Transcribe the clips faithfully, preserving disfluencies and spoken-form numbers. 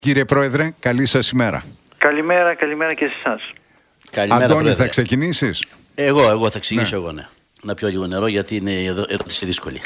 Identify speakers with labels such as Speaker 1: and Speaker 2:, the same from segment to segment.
Speaker 1: Κύριε Πρόεδρε, καλή σας ημέρα.
Speaker 2: Καλημέρα, καλημέρα και σε εσάς.
Speaker 1: Καλημέρα, Αντώνη, Πρόεδρε. Θα ξεκινήσεις?
Speaker 3: Εγώ, εγώ θα ξεκινήσω, ναι. εγώ ναι. Να πιω λίγο νερό γιατί είναι εδώ ερώτηση δύσκολη.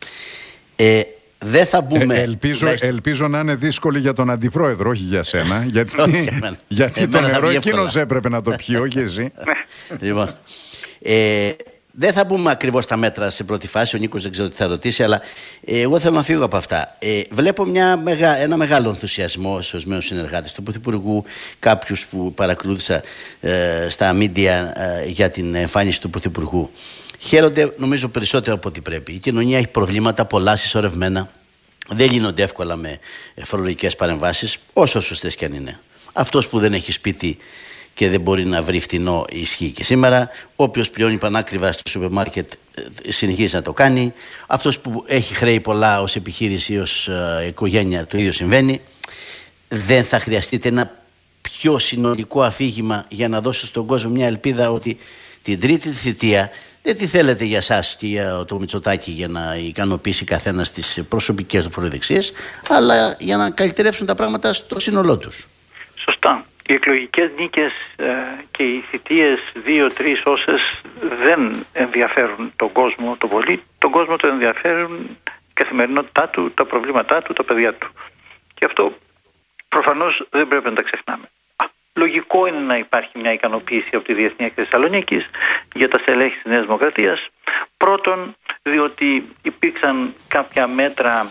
Speaker 3: Ε, δεν θα μπούμε...
Speaker 1: Ε, ελπίζω,
Speaker 3: λάχιστα...
Speaker 1: ελπίζω να είναι δύσκολη για τον Αντιπρόεδρο, όχι για σένα. Γιατί, γιατί το νερό εκείνος έπρεπε να το πιει, όχι εσύ.
Speaker 3: Λοιπόν, ε, δεν θα μπούμε ακριβώς στα μέτρα σε πρώτη φάση. Ο Νίκος δεν ξέρω τι θα ρωτήσει, αλλά ε, εγώ θέλω να φύγω από αυτά. Ε, βλέπω μια μεγα, ένα μεγάλο ενθουσιασμό σε ορισμένους συνεργάτες του Πρωθυπουργού, κάποιους που παρακολούθησα ε, στα μίντια ε, για την εμφάνιση του Πρωθυπουργού. Χαίρονται, νομίζω, περισσότερο από ό,τι πρέπει. Η κοινωνία έχει προβλήματα, πολλά συσσωρευμένα. Δεν λύνονται εύκολα με φορολογικές παρεμβάσεις, όσο σωστές κι αν είναι. Αυτός που δεν έχει σπίτι και δεν μπορεί να βρει φτηνό ισχύει και σήμερα. Όποιος πληρώνει πανάκριβα στο σούπερ μάρκετ συνεχίζει να το κάνει. Αυτός που έχει χρέη πολλά ως επιχείρηση ή ως uh, οικογένεια, το ίδιο συμβαίνει. Δεν θα χρειαστείτε ένα πιο συνολικό αφήγημα για να δώσετε στον κόσμο μια ελπίδα ότι την τρίτη θητεία δεν τη θέλετε για εσάς και για το Μητσοτάκη για να ικανοποιήσει καθένας τις προσωπικές του φοροδεξίες, αλλά για να καλυτερεύσουν τα πράγματα στο σύνολό τους.
Speaker 2: Σωστά. Οι εκλογικές νίκες ε, και οι θητείες δύο-τρεις όσες δεν ενδιαφέρουν τον κόσμο το πολύ. Τον κόσμο το ενδιαφέρουν η καθημερινότητά του, τα προβλήματά του, τα παιδιά του. Και αυτό προφανώς δεν πρέπει να τα ξεχνάμε. Α, λογικό είναι να υπάρχει μια ικανοποίηση από τη Διεθνή Έκθεση Θεσσαλονίκης για τα στελέχη της Νέας Δημοκρατίας. Πρώτον, διότι υπήρξαν κάποια μέτρα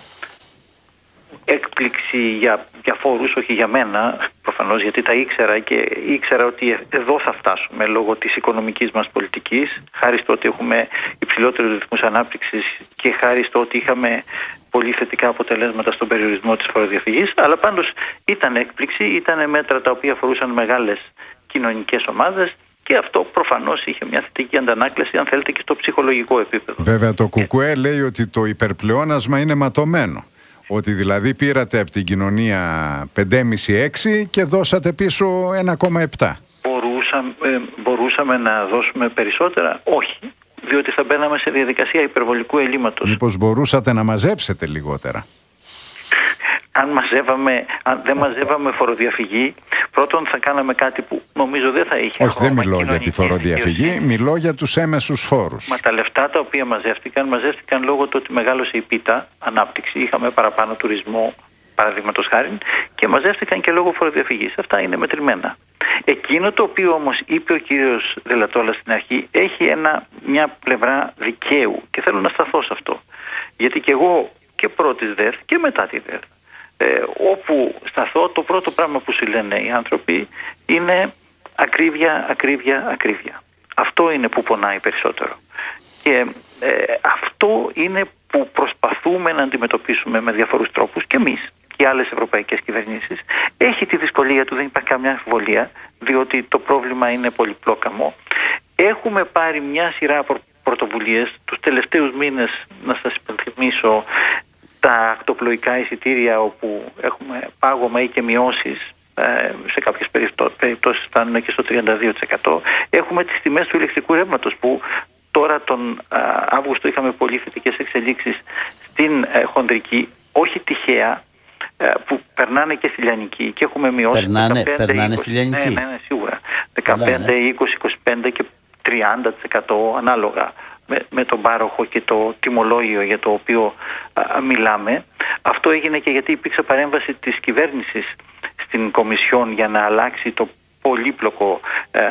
Speaker 2: έκπληξη για, για φόρους, όχι για μένα προφανώς, γιατί τα ήξερα και ήξερα ότι εδώ θα φτάσουμε λόγω της οικονομικής μας πολιτικής, χάρη στο ότι έχουμε υψηλότερους ρυθμούς ανάπτυξης και χάρη στο ότι είχαμε πολύ θετικά αποτελέσματα στον περιορισμό της φοροδιαφυγής, αλλά πάντως ήταν έκπληξη, ήταν μέτρα τα οποία αφορούσαν μεγάλες κοινωνικές ομάδες και αυτό προφανώς είχε μια θετική αντανάκλαση, αν θέλετε, και στο ψυχολογικό επίπεδο.
Speaker 1: Βέβαια το ΚΚΕ λέει ότι το υπερπλεόνασμα είναι ματωμένο. Ότι δηλαδή πήρατε από την κοινωνία πέντε κόμμα πέντε έξι και δώσατε πίσω ένα κόμμα επτά.
Speaker 2: Μπορούσαμε, ε, μπορούσαμε να δώσουμε περισσότερα? Όχι, διότι θα μπαίναμε σε διαδικασία υπερβολικού ελλείμματος.
Speaker 1: Μήπως μπορούσατε να μαζέψετε λιγότερα?
Speaker 2: Αν, μαζεύαμε, αν δεν μαζεύαμε φοροδιαφυγή, πρώτον θα κάναμε κάτι που νομίζω δεν θα είχε.
Speaker 1: Όχι, δεν μιλώ για τη φοροδιαφυγή, δικαιοσύνη. Μιλώ για τους έμεσους φόρους.
Speaker 2: Μα τα λεφτά τα οποία μαζεύτηκαν, μαζεύτηκαν λόγω του ότι μεγάλωσε η πίτα, ανάπτυξη, είχαμε παραπάνω τουρισμό, παραδείγματος χάρη, και μαζεύτηκαν και λόγω φοροδιαφυγής. Αυτά είναι μετρημένα. Εκείνο το οποίο όμως είπε ο κύριος Δελατόλας στην αρχή έχει ένα, μια πλευρά δικαίου και θέλω να σταθώ σε αυτό. Γιατί και εγώ και πρώτης ΔΕΘ και μετά τη ΔΕΘ, Ε, όπου σταθώ, το πρώτο πράγμα που σου λένε οι άνθρωποι είναι ακρίβεια, ακρίβεια, ακρίβεια. Αυτό είναι που πονάει περισσότερο. Και ε, αυτό είναι που προσπαθούμε να αντιμετωπίσουμε με διαφορούς τρόπους και εμείς και άλλες ευρωπαϊκές κυβερνήσεις. Έχει τη δυσκολία του, δεν υπάρχει καμιά αμφιβολία, διότι το πρόβλημα είναι πολυπλόκαμο. Έχουμε πάρει μια σειρά πρωτοβουλίες τους τελευταίους μήνες, να σας υπενθυμίσω, τα ακτοπλοϊκά εισιτήρια όπου έχουμε πάγωμα ή και μειώσεις, σε κάποιες περιπτώσεις φτάνουν και στο τριάντα δύο τοις εκατό. Έχουμε τις τιμές του ηλεκτρικού ρεύματος που τώρα τον Αύγουστο είχαμε πολύ θετικές εξελίξεις στην χονδρική, όχι τυχαία, που περνάνε και στη λιανική και έχουμε μειώσει
Speaker 3: περνάνε,
Speaker 2: δεκαπέντε,
Speaker 3: περνάνε
Speaker 2: είκοσι,
Speaker 3: στη λιανική.
Speaker 2: Ναι, ναι, σίγουρα. δεκαπέντε, είκοσι, είκοσι πέντε και τριάντα τοις εκατό ανάλογα με, με τον πάροχο και το τιμολόγιο για το οποίο α, μιλάμε. Αυτό έγινε και γιατί υπήρξε παρέμβαση της κυβέρνησης στην Κομισιόν για να αλλάξει το πολύπλοκο ε,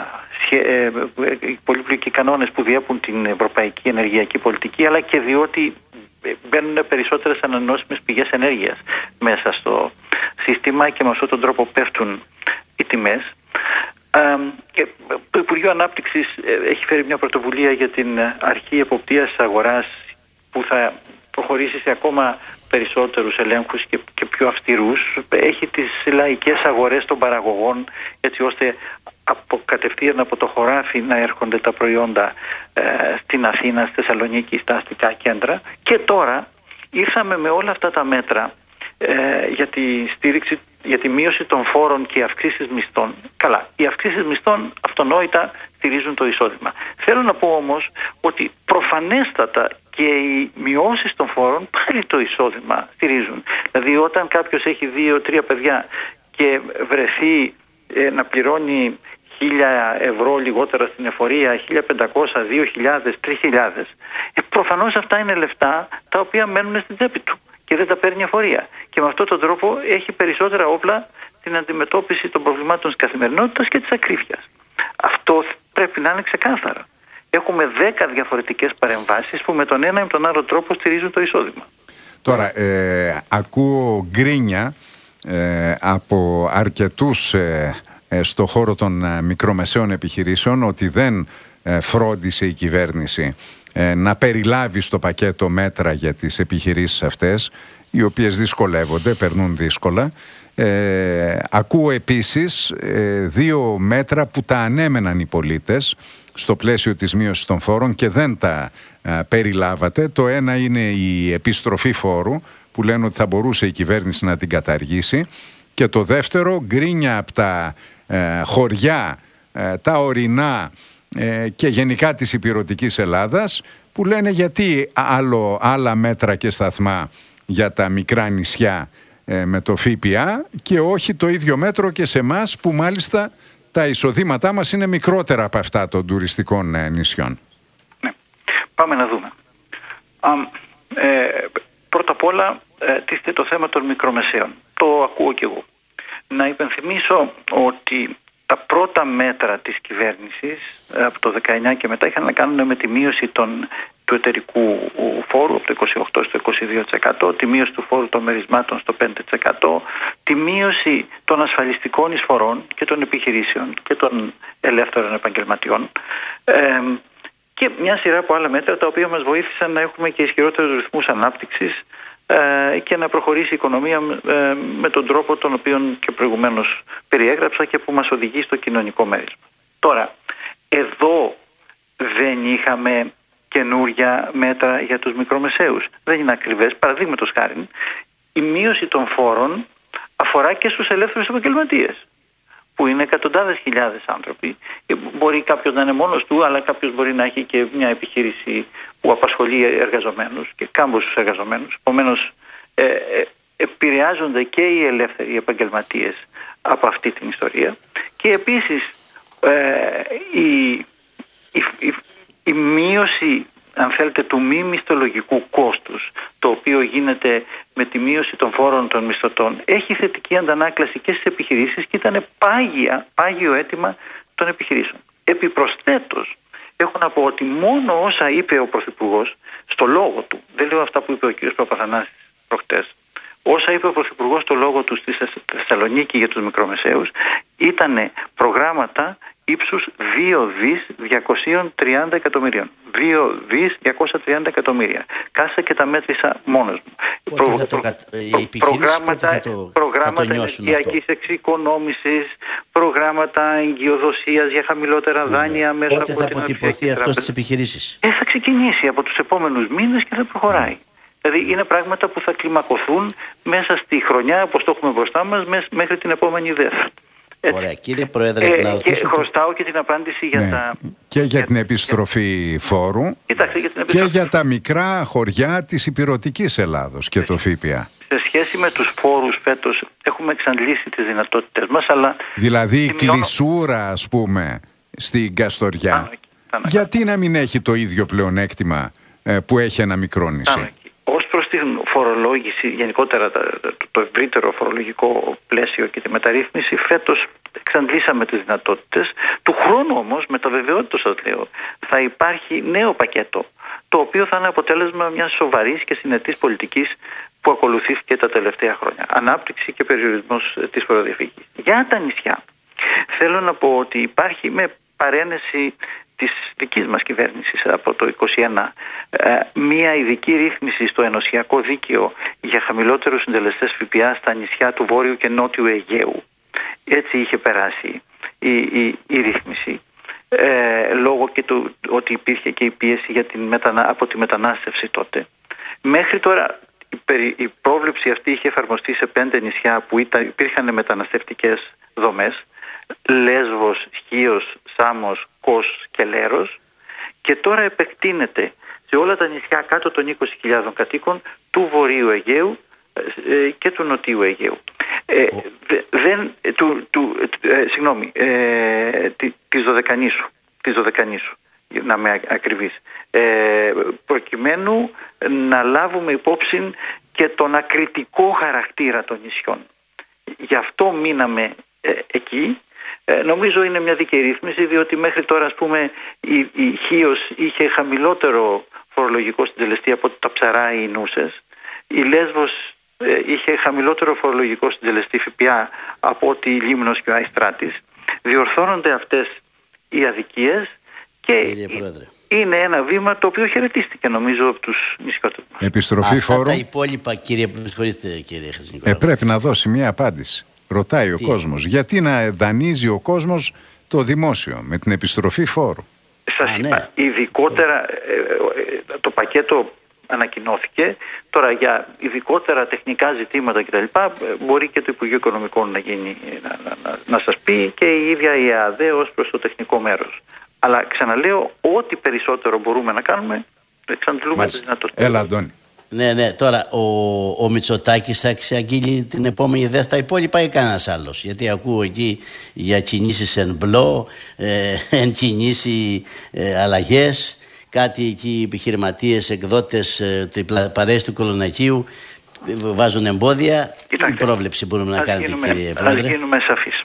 Speaker 2: ε, πολύπλοκοι κανόνες που διέπουν την ευρωπαϊκή ενεργειακή πολιτική, αλλά και διότι μπαίνουν περισσότερες ανανεώσιμες πηγές ενέργειας μέσα στο σύστημα και με αυτόν τον τρόπο πέφτουν οι τιμές. Ε, και το Υπουργείο Ανάπτυξης έχει φέρει μια πρωτοβουλία για την αρχή εποπτείας της αγοράς που θα προχωρήσει σε ακόμα περισσότερους ελέγχους και, και πιο αυστηρούς. Έχει τις λαϊκές αγορές των παραγωγών έτσι ώστε από, κατευθείαν από το χωράφι να έρχονται τα προϊόντα ε, στην Αθήνα, στη Θεσσαλονίκη, στα αστικά κέντρα. Και τώρα ήρθαμε με όλα αυτά τα μέτρα ε, για τη στήριξη, για τη μείωση των φόρων και αυξήσεις μισθών. Καλά, οι αυξήσεις μισθών αυτονόητα στηρίζουν το εισόδημα. Θέλω να πω όμως ότι προφανέστατα και οι μειώσεις των φόρων πάλι το εισόδημα στηρίζουν. Δηλαδή όταν κάποιος έχει δύο τρία παιδιά και βρεθεί ε, να πληρώνει χίλια ευρώ λιγότερα στην εφορία, χίλια πεντακόσια, δύο χιλιάδες, τρεις χιλιάδες, ε, προφανώς αυτά είναι λεφτά τα οποία μένουν στην τσέπη του και δεν τα παίρνει εφορία. Και με αυτόν τον τρόπο έχει περισσότερα όπλα στην αντιμετώπιση των προβλημάτων της καθημερινότητας και της ακρίβειας. Αυτό πρέπει να είναι ξεκάθαρο. Έχουμε δέκα διαφορετικές παρεμβάσεις που με τον ένα ή τον άλλο τρόπο στηρίζουν το εισόδημα.
Speaker 1: Τώρα, ε, ακούω γκρίνια ε, από αρκετούς ε, ε, στο χώρο των ε, μικρομεσαίων επιχειρήσεων ότι δεν ε, φρόντισε η κυβέρνηση ε, να περιλάβει στο πακέτο μέτρα για τις επιχειρήσεις αυτές, οι οποίες δυσκολεύονται, περνούν δύσκολα. Ε, ακούω επίσης ε, δύο μέτρα που τα ανέμεναν οι πολίτες στο πλαίσιο της μείωσης των φόρων και δεν τα ε, περιλάβατε. Το ένα είναι η επιστροφή φόρου που λένε ότι θα μπορούσε η κυβέρνηση να την καταργήσει, και το δεύτερο γκρίνια από τα ε, χωριά, ε, τα ορεινά ε, και γενικά της υπηρετικής Ελλάδας, που λένε γιατί άλλο, άλλα μέτρα και σταθμά για τα μικρά νησιά ε, με το ΦΠΑ και όχι το ίδιο μέτρο και σε εμάς που μάλιστα τα εισοδήματά μας είναι μικρότερα από αυτά των τουριστικών ε, νησιών.
Speaker 2: Ναι. Πάμε να δούμε. Α, ε, πρώτα απ' όλα ε, τίθεται το θέμα των μικρομεσαίων. Το ακούω κι εγώ. Να υπενθυμίσω ότι τα πρώτα μέτρα της κυβέρνησης από το δεκαεννιά και μετά είχαν να κάνουν με τη μείωση των, του εταιρικού φόρου από το είκοσι οκτώ τοις εκατό στο είκοσι δύο τοις εκατό, τη μείωση του φόρου των μερισμάτων στο πέντε τοις εκατό, τη μείωση των ασφαλιστικών εισφορών και των επιχειρήσεων και των ελεύθερων επαγγελματιών ε, και μια σειρά από άλλα μέτρα τα οποία μας βοήθησαν να έχουμε και ισχυρότερους ρυθμούς ανάπτυξης και να προχωρήσει η οικονομία με τον τρόπο τον οποίο και προηγουμένως περιέγραψα και που μας οδηγεί στο κοινωνικό μέρισμα. Τώρα, εδώ δεν είχαμε καινούρια μέτρα για τους μικρομεσαίους. Δεν είναι ακριβές. Παραδείγματος χάριν, η μείωση των φόρων αφορά και στους ελεύθερους επαγγελματίες, που είναι εκατοντάδες χιλιάδες άνθρωποι. Μπορεί κάποιος να είναι μόνος του, αλλά κάποιος μπορεί να έχει και μια επιχείρηση που απασχολεί εργαζομένους και κάμποσους εργαζομένους. Επομένως, ε, ε, επηρεάζονται και οι ελεύθεροι επαγγελματίες από αυτή την ιστορία. Και επίσης, ε, η, η, η, η μείωση, αν θέλετε, του μη μισθολογικού κόστους, το οποίο γίνεται με τη μείωση των φόρων των μισθωτών, έχει θετική αντανάκλαση και στις επιχειρήσεις και ήταν πάγια, πάγιο αίτημα των επιχειρήσεων. Επιπροσθέτως, έχω να πω ότι μόνο όσα είπε ο Πρωθυπουργός στο λόγο του, δεν λέω αυτά που είπε ο κ. Παπαθανάσης προχτές, όσα είπε ο Πρωθυπουργός στο λόγο του στη Θεσσαλονίκη για τους μικρομεσαίους, ήταν προγράμματα ύψους δύο δισεκατομμύρια διακόσια τριάντα εκατομμυρίων. δύο δισεκατομμύρια διακόσια τριάντα εκατομμύρια. Κάσα και τα μέτρησα μόνος μου.
Speaker 3: Προ, θα το, προ, προ, προγράμματα
Speaker 2: θα το, προγράμματα ενεργειακής εξοικονόμησης, προγράμματα εγκυοδοσίας για χαμηλότερα ναι, δάνεια μέσα από την
Speaker 3: Πότε θα αποτυπωθεί αυτό στις επιχειρήσεις?
Speaker 2: Ε, θα ξεκινήσει από τους επόμενους μήνες και θα προχωράει. Ναι. Δηλαδή είναι πράγματα που θα κλιμακωθούν μέσα στη χρονιά, όπως το έχουμε μπροστά μας, μέχρι την επόμενη ΔΕΘ.
Speaker 3: Ωραία, κύριε Πρόεδρε,
Speaker 2: ε,
Speaker 3: να ρωτήσω...
Speaker 2: Και χρωστάω και την απάντηση για
Speaker 1: ναι.
Speaker 2: τα...
Speaker 1: Και για την επιστροφή φόρου.
Speaker 2: Κοιτάξτε, για την
Speaker 1: επιστροφή. Και για τα μικρά χωριά της υπηρετικής Ελλάδος και το ΦΠΑ.
Speaker 2: Σε σχέση με τους φόρους φέτος έχουμε εξαντλήσει τις δυνατότητες μας, αλλά...
Speaker 1: Δηλαδή η κλεισούρα, ας πούμε, στην Καστοριά. Άνω, άνω, γιατί άνω. να μην έχει το ίδιο πλεονέκτημα ε, που έχει ένα μικρό νησί?
Speaker 2: Ως προς την φορολόγηση, γενικότερα το ευρύτερο φορολογικό πλαίσιο και τη μεταρρύθμιση, φέτος εξαντλήσαμε τις δυνατότητες. Του χρόνου όμως, με το βεβαιότητα σας λέω, θα υπάρχει νέο πακέτο, το οποίο θα είναι αποτέλεσμα μιας σοβαρής και συνετής πολιτικής που ακολουθήθηκε τα τελευταία χρόνια. Ανάπτυξη και περιορισμός της φοροδιαφυγής. Για τα νησιά, θέλω να πω ότι υπάρχει με παρένεση της δικής μας κυβέρνησης από το είκοσι ένα μία ειδική ρύθμιση στο ενωσιακό δίκαιο για χαμηλότερους συντελεστές ΦΠΑ στα νησιά του Βόρειου και Νότιου Αιγαίου. Έτσι είχε περάσει η, η, η ρύθμιση ε, λόγω και του ότι υπήρχε και η πίεση για την μετανα... από τη μετανάστευση τότε. Μέχρι τώρα η, περι... η πρόβλεψη αυτή είχε εφαρμοστεί σε πέντε νησιά που ήταν... υπήρχαν μεταναστευτικές δομές: Λέσβος, Χίος, Σάμος, Κος και Λέρος, και τώρα επεκτείνεται σε όλα τα νησιά κάτω των είκοσι χιλιάδων κατοίκων του Βορείου Αιγαίου ε, και του Νοτιού Αιγαίου. Ε, δεν, του, του, ε, συγγνώμη, ε, της Δωδεκανήσου, της Δωδεκανήσου, να είμαι ακριβής, ε, προκειμένου να λάβουμε υπόψη και τον ακριτικό χαρακτήρα των νησιών. Γι' αυτό μείναμε ε, εκεί. Ε, νομίζω είναι μια δίκαιη ρύθμιση, διότι μέχρι τώρα, ας πούμε, η, η Χίος είχε χαμηλότερο φορολογικό συντελεστή από τα Ψαρά ή οι Νούσες. Η Λέσβος ε, είχε χαμηλότερο φορολογικό συντελεστή ΦΠΑ από ότι η Λίμνος και ο Αϊστράτης. Διορθώνονται αυτές οι αδικίες και είναι ένα βήμα το οποίο χαιρετίστηκε, νομίζω, από τους νησιώτες.
Speaker 1: Επιστροφή
Speaker 3: Αυτά
Speaker 1: φόρου.
Speaker 3: Τα υπόλοιπα, κύριε, κύριε Χατζηνικολάου.
Speaker 1: Ε, πρέπει να δώσει μια απάντηση. Ρωτάει ο
Speaker 3: Τι?
Speaker 1: κόσμος. Γιατί να δανείζει ο κόσμος το δημόσιο με την επιστροφή φόρου?
Speaker 2: Σας
Speaker 3: Α,
Speaker 2: είπα,
Speaker 3: ναι.
Speaker 2: ειδικότερα ε, ε, το πακέτο ανακοινώθηκε. Τώρα για ειδικότερα τεχνικά ζητήματα κτλ. Μπορεί και το Υπουργείο Οικονομικών να, γίνει, να, να, να, να σας πει και η ίδια η ΕΑΔΕ ως προς το τεχνικό μέρος. Αλλά ξαναλέω, ό,τι περισσότερο μπορούμε να κάνουμε, εξαντλούμε τις δυνατότητες.
Speaker 1: Έλα, Αντώνη.
Speaker 3: Ναι, ναι, τώρα ο, ο Μητσοτάκης θα εξαγγείλει την επόμενη δε στα υπόλοιπα ή κανένας άλλος? Γιατί ακούω εκεί για κινήσεις εν μπλό, ε, εν κινήσει ε, αλλαγές, κάτι εκεί οι επιχειρηματίες, εκδότες, ε, παρέες του Κολονακίου βάζουν εμπόδια. Τι πρόβλεψη μπορούμε να κάνετε,
Speaker 2: γίνουμε,
Speaker 3: κύριε Πρόεδρε?
Speaker 2: Ας γίνουμε σαφείς.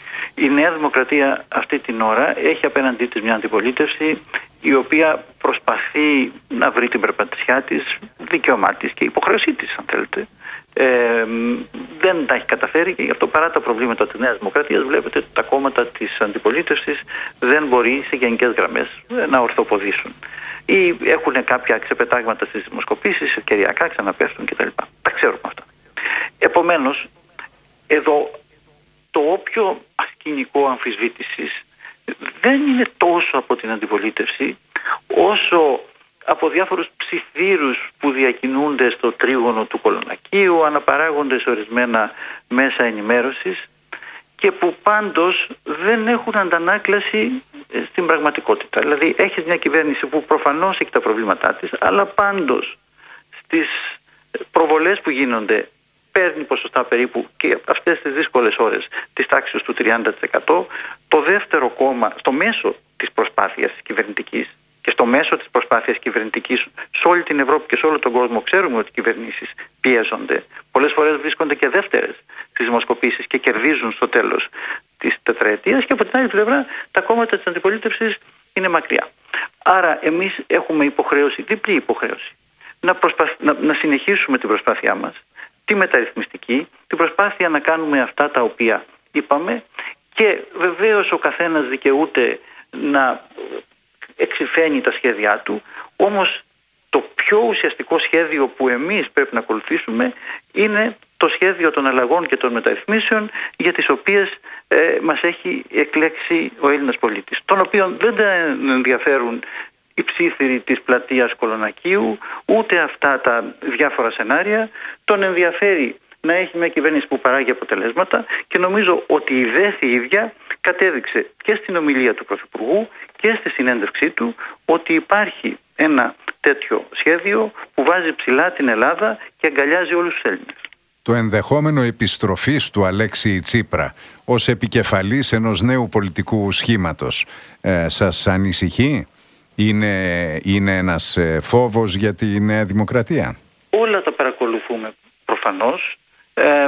Speaker 2: Η Νέα Δημοκρατία αυτή την ώρα έχει απέναντί της μια αντιπολίτευση η οποία προσπαθεί να βρει την περπατησιά της, δικαίωμά της και υποχρέωσή της, αν θέλετε. Ε, δεν τα έχει καταφέρει και γι' αυτό, παρά τα προβλήματα της Νέας Δημοκρατίας, βλέπετε ότι τα κόμματα της αντιπολίτευσης δεν μπορεί σε γενικές γραμμές να ορθοποδήσουν. Ή έχουν κάποια ξεπετάγματα στις δημοσκοπήσεις, ευκαιριακά ξαναπέφτουν κτλ. Τα ξέρουμε αυτά. Επομένως, εδώ το όποιο σκηνικό αμφισβήτησης δεν είναι τόσο από την αντιπολίτευση όσο από διάφορους ψιθύρους που διακινούνται στο τρίγωνο του Κολονακίου, αναπαράγονται σε ορισμένα μέσα ενημέρωσης και που πάντως δεν έχουν αντανάκλαση στην πραγματικότητα. Δηλαδή έχεις μια κυβέρνηση που προφανώς έχει τα προβλήματά της, αλλά πάντως στις προβολές που γίνονται παίρνει ποσοστά περίπου και αυτές τις δύσκολες ώρες της τάξης του τριάντα τοις εκατό. Το δεύτερο κόμμα στο μέσο της προσπάθειας της κυβερνητικής και στο μέσο της προσπάθειας κυβερνητικής σε όλη την Ευρώπη και σε όλο τον κόσμο ξέρουμε ότι οι κυβερνήσεις πιέζονται. Πολλές φορές βρίσκονται και δεύτερες στις δημοσκοπήσεις και κερδίζουν στο τέλος της τετραετίας, και από την άλλη πλευρά τα κόμματα της αντιπολίτευσης είναι μακριά. Άρα εμείς έχουμε υποχρέωση, διπλή υποχρέωση, να, προσπαθ... να... να συνεχίσουμε την προσπάθειά μας, τη μεταρρυθμιστική, την προσπάθεια να κάνουμε αυτά τα οποία είπαμε, και βεβαίως ο καθένας δικαιούται να εξυφαίνει τα σχέδιά του, όμως το πιο ουσιαστικό σχέδιο που εμείς πρέπει να ακολουθήσουμε είναι το σχέδιο των αλλαγών και των μεταρρυθμίσεων για τις οποίες ε, μας έχει εκλέξει ο Έλληνας πολίτης, τον οποίον δεν ενδιαφέρουν οι ψίθυροι της πλατείας Κολονακίου, ούτε αυτά τα διάφορα σενάρια. Τον ενδιαφέρει να έχει μια κυβέρνηση που παράγει αποτελέσματα, και νομίζω ότι η ΔΕΘ η ίδια κατέδειξε και στην ομιλία του Πρωθυπουργού και στη συνέντευξή του ότι υπάρχει ένα τέτοιο σχέδιο που βάζει ψηλά την Ελλάδα και αγκαλιάζει όλους τους Έλληνες.
Speaker 1: Το ενδεχόμενο επιστροφής του Αλέξη Τσίπρα ως επικεφαλής ενός νέου πολιτικού σχήματος ε, σας ανησυχεί? Είναι, είναι ένας φόβος για τη Νέα Δημοκρατία?
Speaker 2: Όλα τα παρακολουθούμε προφανώς. Ε,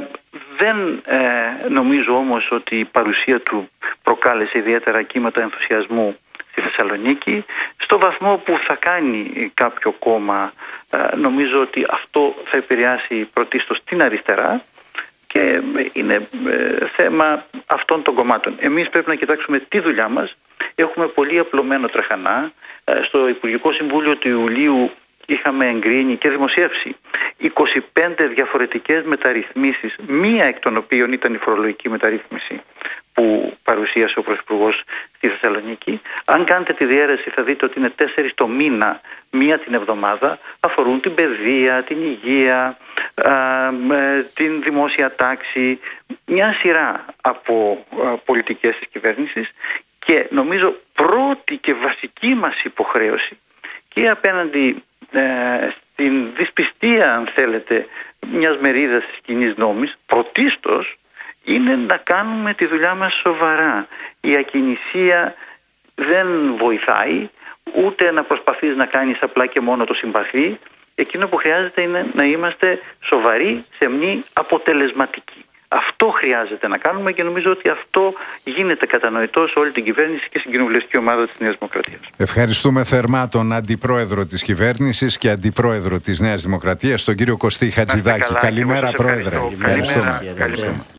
Speaker 2: δεν ε, νομίζω όμως ότι η παρουσία του προκάλεσε ιδιαίτερα κύματα ενθουσιασμού στη Θεσσαλονίκη. Στο βαθμό που θα κάνει κάποιο κόμμα, ε, νομίζω ότι αυτό θα επηρεάσει πρωτίστως την αριστερά και είναι ε, θέμα αυτών των κομμάτων. Εμείς πρέπει να κοιτάξουμε τη δουλειά μας. Έχουμε πολύ απλωμένο τρεχανά. Ε, στο Υπουργικό Συμβούλιο του Ιουλίου είχαμε εγκρίνει και δημοσιεύσει είκοσι πέντε διαφορετικές μεταρρυθμίσεις, μία εκ των οποίων ήταν η φορολογική μεταρρύθμιση που παρουσίασε ο Πρωθυπουργός στη Θεσσαλονίκη. Αν κάνετε τη διαίρεση θα δείτε ότι είναι τέσσερις το μήνα, μία την εβδομάδα, αφορούν την παιδεία, την υγεία, α, την δημόσια τάξη, μια σειρά από α, πολιτικές της κυβέρνησης, και νομίζω πρώτη και βασική μας υποχρέωση και απέναντι ε, στην δυσπιστία, αν θέλετε, μιας μερίδας της κοινής νόμης, πρωτίστως είναι να κάνουμε τη δουλειά μας σοβαρά. Η ακινησία δεν βοηθάει, ούτε να προσπαθείς να κάνεις απλά και μόνο το συμπαθή. Εκείνο που χρειάζεται είναι να είμαστε σοβαροί, σεμνοί, αποτελεσματικοί. Αυτό χρειάζεται να κάνουμε και νομίζω ότι αυτό γίνεται κατανοητό σε όλη την κυβέρνηση και στην κοινοβουλευτική ομάδα της Νέας Δημοκρατίας. Ευχαριστούμε θερμά τον Αντιπρόεδρο της Κυβέρνησης και Αντιπρόεδρο της Νέας Δημοκρατίας, τον κύριο Κωστή Χατζηδάκη. Καλημέρα, Πρόεδρε.
Speaker 1: Ευχαριστούμε.